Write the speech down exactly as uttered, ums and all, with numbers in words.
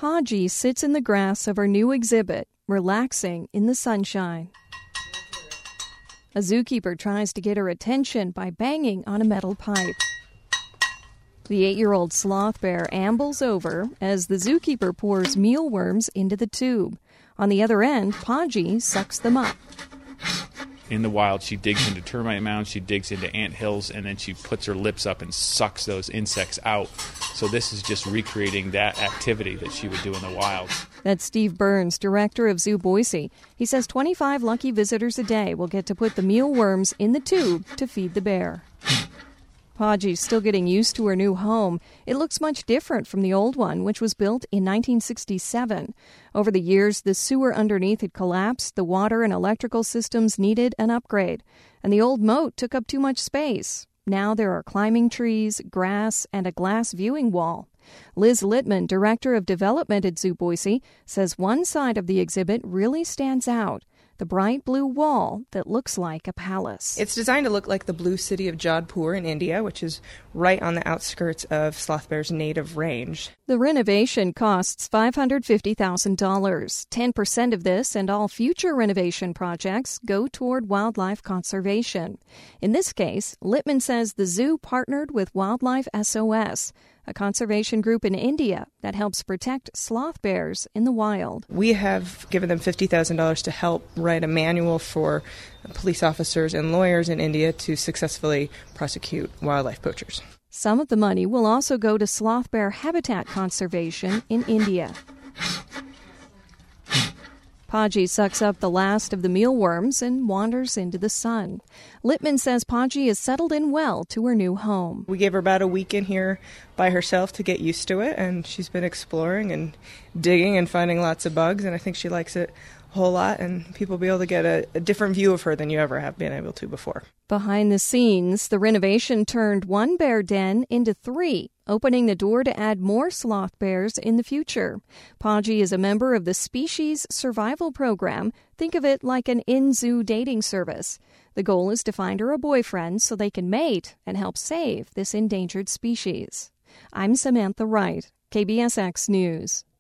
Podgy sits in the grass of her new exhibit, relaxing in the sunshine. A zookeeper tries to get her attention by banging on a metal pipe. The eight-year-old sloth bear ambles over as the zookeeper pours mealworms into the tube. On the other end, Podgy sucks them up. In the wild, she digs into termite mounds, she digs into ant hills, and then she puts her lips up and sucks those insects out. So this is just recreating that activity that she would do in the wild. That's Steve Burns, director of Zoo Boise. He says twenty-five lucky visitors a day will get to put the mealworms in the tube to feed the bear. Podgy's still getting used to her new home. It looks much different from the old one, which was built in nineteen sixty-seven. Over the years, the sewer underneath had collapsed, the water and electrical systems needed an upgrade, and the old moat took up too much space. Now there are climbing trees, grass, and a glass viewing wall. Liz Littman, director of development at Zoo Boise, says one side of the exhibit really stands out. The bright blue wall that looks like a palace. It's designed to look like the blue city of Jodhpur in India, which is right on the outskirts of sloth bear's native range. The renovation costs five hundred fifty thousand dollars. ten percent of this and all future renovation projects go toward wildlife conservation. In this case, Littman says the zoo partnered with Wildlife S O S, a conservation group in India that helps protect sloth bears in the wild. We have given them fifty thousand dollars to help write a manual for police officers and lawyers in India to successfully prosecute wildlife poachers. Some of the money will also go to sloth bear habitat conservation in India. Podgy sucks up the last of the mealworms and wanders into the sun. Littman says Podgy has settled in well to her new home. We gave her about a week in here by herself to get used to it, and she's been exploring and digging and finding lots of bugs, and I think she likes it a whole lot, and people will be able to get a, a different view of her than you ever have been able to before. Behind the scenes, the renovation turned one bear den into three, opening the door to add more sloth bears in the future. Podgy is a member of the Species Survival Program. Think of it like an in-zoo dating service. The goal is to find her a boyfriend so they can mate and help save this endangered species. I'm Samantha Wright, K B S X News.